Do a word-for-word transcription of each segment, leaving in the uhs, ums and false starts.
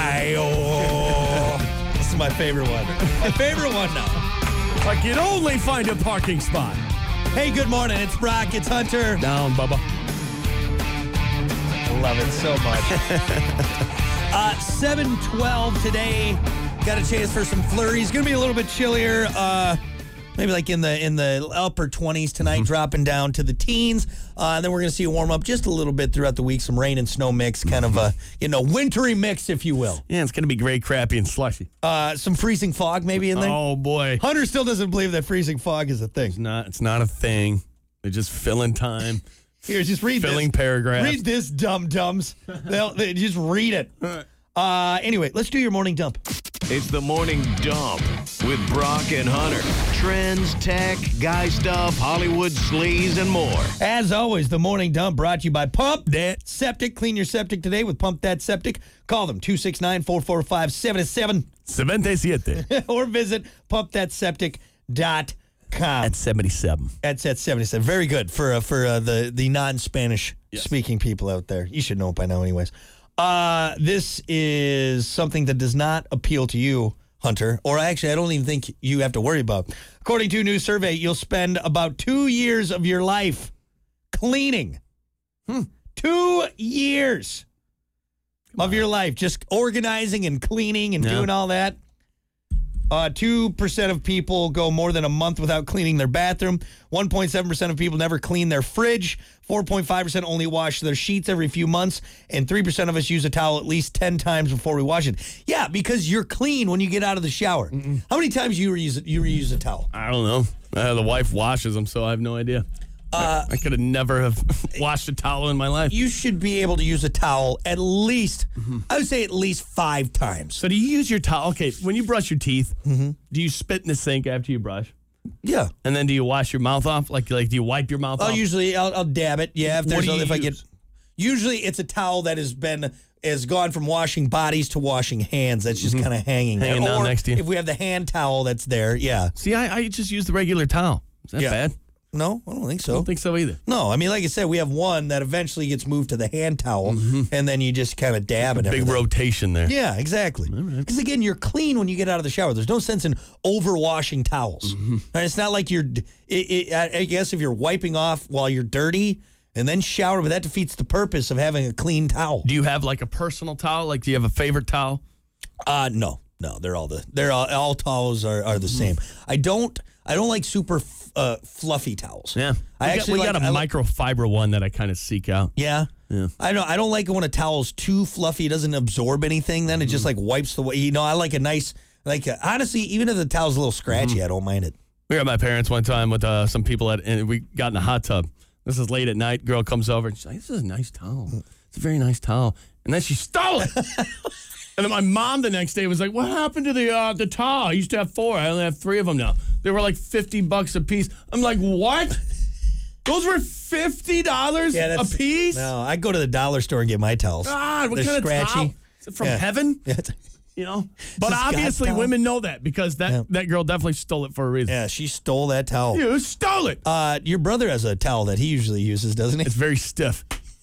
Hi-oh. This is my favorite one. My favorite one now. I can only find a parking spot. Hey, good morning. It's Brock. It's Hunter. Down, Bubba. I love it so much. uh, seven twelve today. Got a chance for some flurries. Going to be a little bit chillier. Uh, maybe like in the in the upper twenties tonight, mm-hmm. dropping down to the teens. Uh, and then we're going to see a warm up just a little bit throughout the week. Some rain and snow mix, kind of a you know wintry mix, if you will. Yeah, it's going to be gray, crappy, and slushy. Uh, some freezing fog maybe in there. Oh boy, Hunter still doesn't believe that freezing fog is a thing. It's not. It's not a thing. They're just filling time. Here, just read filling this. paragraphs. Read this, dum dums. They'll they just read it. Uh, anyway, let's do your morning dump. It's the morning dump with Brock and Hunter. Trends, tech, guy stuff, Hollywood sleaze, and more. As always, the morning dump brought to you by Pump That Septic. Clean your septic today with Pump That Septic. Call them two six nine, four four five, seven seven seven seven or visit pump that septic dot com. At seventy-seven. That's at seventy-seven. Very good for uh, for uh, the, the non-Spanish yes. speaking people out there. You should know it by now anyways. Uh, this is something that does not appeal to you, Hunter, or actually I don't even think you have to worry about. According to a new survey, you'll spend about two years of your life cleaning. Hmm. Two years Come of on. your life just organizing and cleaning and yeah. doing all that. Uh, two percent of people go more than a month without cleaning their bathroom. one point seven percent of people never clean their fridge. four point five percent only wash their sheets every few months. And three percent of us use a towel at least ten times before we wash it. Yeah, because you're clean when you get out of the shower. Mm-mm. How many times do you reuse, you reuse a towel? I don't know. Uh, the wife washes them, so I have no idea. Uh, I, I could have never have washed a towel in my life. You should be able to use a towel at least, mm-hmm. I would say at least five times. So do you use your towel? Okay, when you brush your teeth, mm-hmm. do you spit in the sink after you brush? Yeah. And then do you wash your mouth off? Like, like do you wipe your mouth I'll off? Usually, I'll, I'll dab it. Yeah, if there's what do you if use? I get. Usually, it's a towel that has been has gone from washing bodies to washing hands. That's just mm-hmm. kind of hanging, hanging there. down Or next to you. If we have the hand towel that's there, yeah. See, I, I just use the regular towel. Is that yeah. bad? No, I don't think so. I don't think so either. No, I mean, like I said, we have one that eventually gets moved to the hand towel, mm-hmm. and then you just kind of dab it. Big everything. rotation there. Yeah, exactly. Because, right. again, you're clean when you get out of the shower. There's no sense in overwashing towels. Mm-hmm. And it's not like you're, it, it, I guess if you're wiping off while you're dirty and then shower, but that defeats the purpose of having a clean towel. Do you have, like, a personal towel? Like, do you have a favorite towel? Uh, no. No, they're all the, they're all, all towels are, are the mm-hmm. same. I don't, I don't like super uh, fluffy towels. Yeah, I we actually got, we like, got a I microfiber like, one that I kind of seek out. Yeah, yeah. I don't. I don't like it when a towel's too fluffy. It doesn't absorb anything. Then it just like wipes the way. You know, I like a nice, like a, honestly, even if the towel's a little scratchy, mm-hmm. I don't mind it. We were at my parents one time with uh, some people at, and we got in a hot tub. This is late at night. Girl comes over and she's like, "This is a nice towel. It's a very nice towel." And then she stole it. And then my mom the next day was like, "What happened to the uh, the towel? I used to have four. I only have three of them now. They were like fifty bucks a piece." I'm like, "What? Those were fifty dollars yeah, a piece?" No, I go to the dollar store and get my towels. God, what They're kind scratchy. of towel? Is it from yeah. heaven? Yeah. You know? But obviously women know that because that, yeah. that girl definitely stole it for a reason. Yeah, she stole that towel. You stole it. Uh, your brother has a towel that he usually uses, doesn't he? It's very stiff.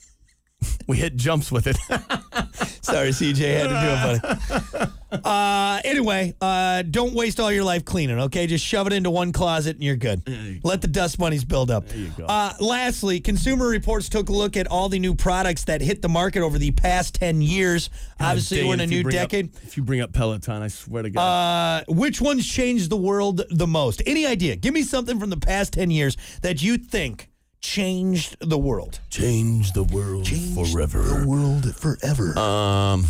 We hit jumps with it. Sorry, C J, had to do it, buddy. Uh, anyway, uh, don't waste all your life cleaning, okay? Just shove it into one closet and you're good. You Let the dust bunnies build up. There you go. Uh, lastly, Consumer Reports took a look at all the new products that hit the market over the past ten years. God Obviously, dang, we're in a new decade. Up, if you bring up Peloton, I swear to God. Uh, which ones changed the world the most? Any idea? Give me something from the past ten years that you think changed the world. Change the world Changed forever. the world forever. Um,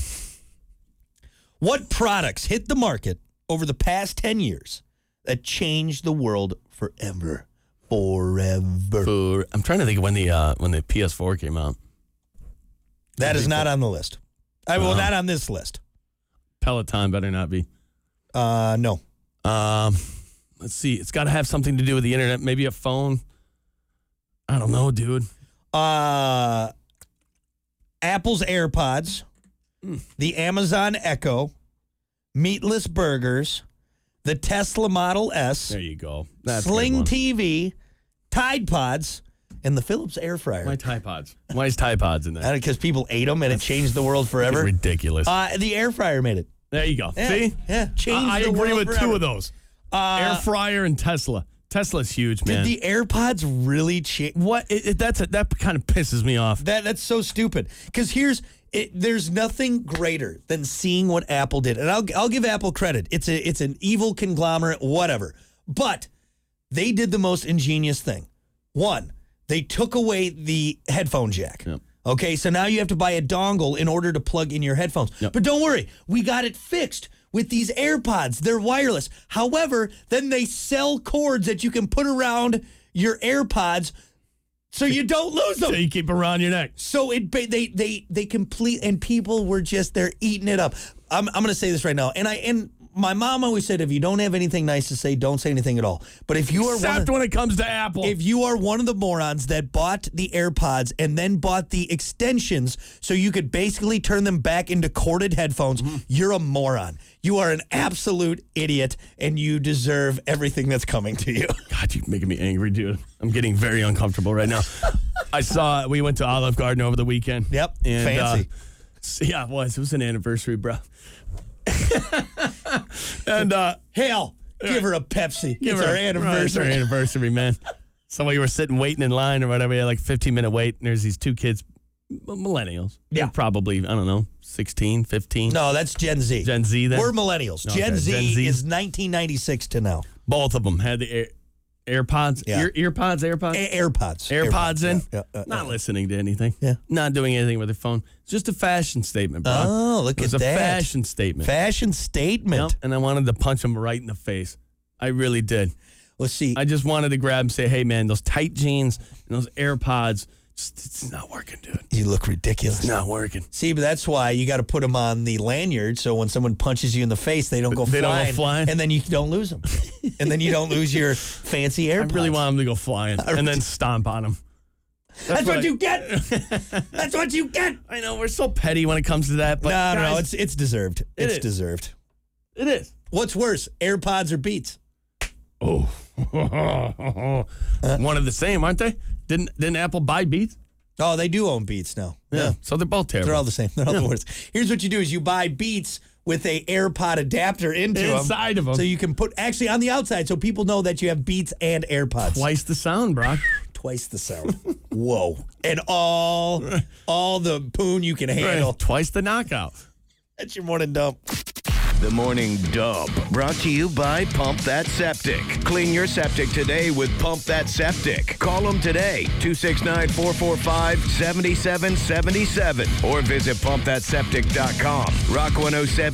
what products hit the market over the past ten years that changed the world forever? Forever. For, I'm trying to think of when the uh, when the P S four came out. That is not on the list. I well, uh, not on this list. Peloton better not be. Uh, no. Um, let's see. It's got to have something to do with the internet. Maybe a phone. I don't know, dude. Uh, Apple's AirPods, mm. the Amazon Echo, meatless burgers, the Tesla Model S. There you go. That's Sling T V, Tide Pods, and the Philips air fryer. Why Tide Pods? Why is Tide Pods in there? Because people ate them and it changed the world forever. It's ridiculous. Uh, the air fryer made it. There you go. Yeah, See? Yeah, changed I, I the agree world with forever. two of those. Uh, Air fryer and Tesla. Tesla's huge, man. Did the AirPods really change? what? It, it, that's a, that kind of pisses me off. That that's so stupid. Because here's it, there's nothing greater than seeing what Apple did, and I'll I'll give Apple credit. It's a it's an evil conglomerate, whatever. But they did the most ingenious thing. One, they took away the headphone jack. Yep. Okay, so now you have to buy a dongle in order to plug in your headphones. Yep. But don't worry, we got it fixed with these AirPods. They're wireless. However, then they sell cords that you can put around your AirPods so you don't lose them. So you keep it around your neck. So it they they they complete and people were just they're eating it up. I'm I'm gonna say this right now, and I and my mom always said if you don't have anything nice to say, don't say anything at all. But if you are one Except of, when it comes to Apple. if you are one of the morons that bought the AirPods and then bought the extensions so you could basically turn them back into corded headphones, Mm-hmm. you're a moron. You are an absolute idiot, and you deserve everything that's coming to you. God, you're making me angry, dude. I'm getting very uncomfortable right now. I saw, we went to Olive Garden over the weekend. Yep, and, fancy. Uh, yeah, it was. It was an anniversary, bro. and, uh, Hell, give her a Pepsi. give it's her- our Right, it's anniversary. our anniversary, man. So we were sitting waiting in line or whatever. We had like fifteen minute wait, and there's these two kids, m- millennials. Yeah. They're probably, I don't know, sixteen, fifteen. No, that's Gen Z. Gen Z then? We're millennials. Okay, Gen, Z Gen Z. is nineteen ninety-six to now. Both of them had the air, AirPods. Yeah. Ear, earpods, AirPods. A- AirPods. AirPods in, Yeah, yeah, yeah, not yeah. listening to anything, Yeah. not doing anything with their phone. It's just a fashion statement, bro. Oh, look it was at a that. fashion statement. Fashion statement. Yep, and I wanted to punch him right in the face. I really did. Let's see. I just wanted to grab him and say, hey, man, those tight jeans and those AirPods, just, it's not working, dude. You look ridiculous. It's not working. See, but that's why you got to put them on the lanyard so when someone punches you in the face, they don't go They don't go flying. flying? And then you don't lose them. and then you don't lose your fancy I AirPods. really want him to go flying and then stomp on him. That's, what, what I- you get. That's what you get. I know, we're so petty when it comes to that, but No, no, no. guys, It's, it's deserved. It it's is. deserved. it is. What's worse, AirPods or Beats? Oh, one of the same, aren't they? Didn't didn't Apple buy Beats? Oh, they do own Beats now. Yeah. So they're both terrible. They're all the same. They're all the worst. Here's what you do is you buy Beats with a AirPod adapter into them. Inside of 'em. So you can put, actually on the outside, so people know that you have Beats and AirPods. Twice the sound, Brock. Twice the sound. Whoa. And all all the poon you can handle. Twice the knockout. That's your morning dump. The Morning Dump, brought to you by Pump That Septic. Clean your septic today with Pump That Septic. Call them today, two six nine, four four five, seven seven seven seven, or visit pump that septic dot com. Rock one oh seven.